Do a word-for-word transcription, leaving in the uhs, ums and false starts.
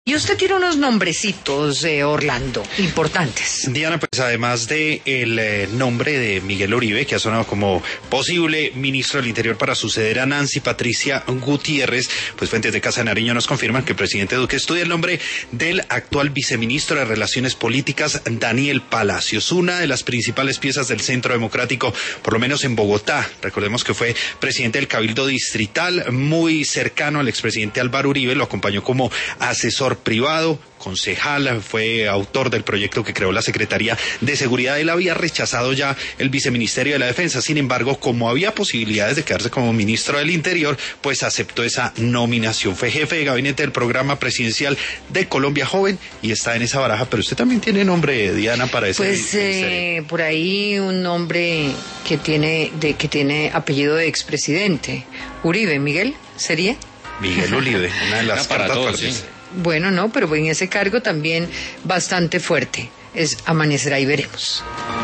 Y usted tiene unos nombrecitos, eh, Orlando, importantes. Diana, pues además de el eh, nombre de Miguel Uribe, que ha sonado como posible ministro del Interior para suceder a Nancy Patricia Gutiérrez, pues fuentes de Casa de Nariño nos confirman que el presidente Duque estudia el nombre del actual viceministro de Relaciones Políticas, Daniel Palacios, una de las principales piezas del Centro Democrático, por lo menos en Bogotá. Recordemos que fue presidente del Cabildo Distrital, muy cercano al expresidente Álvaro Uribe, lo acompañó como asesor privado, concejal, fue autor del proyecto que creó la Secretaría de Seguridad. Él había rechazado ya el viceministerio de la Defensa. Sin embargo, como había posibilidades de quedarse como ministro del Interior, pues aceptó esa nominación. Fue jefe de gabinete del programa presidencial de Colombia Joven y está en esa baraja. Pero usted también tiene nombre, Diana, para ese Pues eh, por ahí un nombre que tiene de que tiene apellido de expresidente. Uribe, Miguel, ¿sería? Miguel Uribe, una de las para cartas todos, fuertes. sí. Bueno, no, pero en ese cargo también bastante fuerte. Es amanecerá y veremos.